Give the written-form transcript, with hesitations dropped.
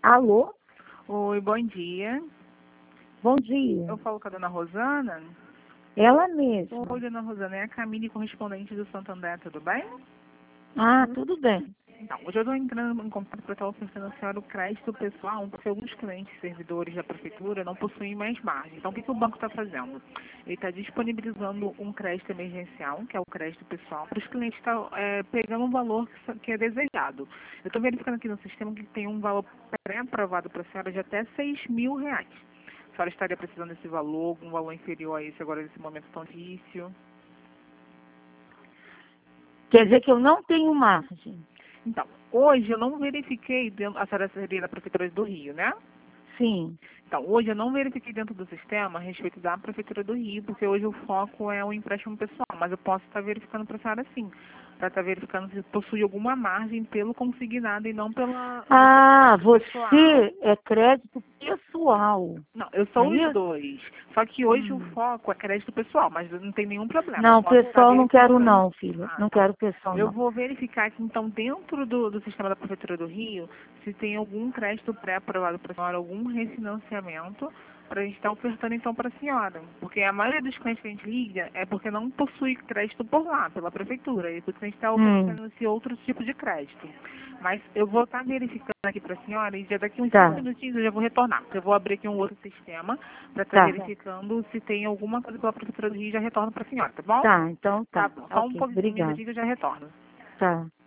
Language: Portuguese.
Alô? Oi, bom dia. Bom dia. Eu falo com a dona Rosana. Ela mesma. Oi, dona Rosana, é a Camille, correspondente do Santander, tudo bem? Ah, tudo bem. Então, hoje eu estou entrando em contato para estar oferecendo a senhora o crédito pessoal, porque alguns clientes servidores da prefeitura não possuem mais margem. Então, o que, que o banco está fazendo? Ele está disponibilizando um crédito emergencial, que é o crédito pessoal, para os clientes estar pegando um valor que é desejado. Eu estou verificando aqui no sistema que tem um valor pré-aprovado para a senhora de até R$ 6.000. A senhora estaria precisando desse valor, algum valor inferior a esse agora nesse momento tão difícil? Quer dizer que eu não tenho margem? Então, hoje eu não verifiquei, a senhora seria da Prefeitura do Rio, né? Sim. Então, hoje eu não verifiquei dentro do sistema a respeito da Prefeitura do Rio, porque hoje o foco é o empréstimo pessoal, mas eu posso estar verificando para a senhora sim, para estar verificando se possui alguma margem pelo consignado e não pela Ah, pessoal. você é crédito pessoal. Não, eu Não sou é os isso? dois. Só que hoje o foco é crédito pessoal, mas não tem nenhum problema. Eu Não, posso estar pessoal não quero verificando. não, filha. Ah, Não então. quero pessoal Eu não. vou verificar aqui, então, dentro do sistema da Prefeitura do Rio, se tem algum crédito pré-aprovado para a senhora, algum refinanciamento, para a gente estar ofertando, então, para a senhora. Porque a maioria dos clientes que a gente liga é porque não possui crédito por lá, pela Prefeitura. E por isso que a gente está Hum, oferecendo esse outro tipo de crédito. Mas eu vou estar verificando aqui para a senhora e já daqui uns 5 tá, minutinhos eu já vou retornar. Porque eu vou abrir aqui um outro sistema para estar tá. verificando se tem alguma coisa pela Prefeitura do Rio e já retorno para a senhora, tá bom? Tá, então Tá tá. bom. Só um Ok, pouquinho, um obrigada. minutinho que eu já retorno. Tá.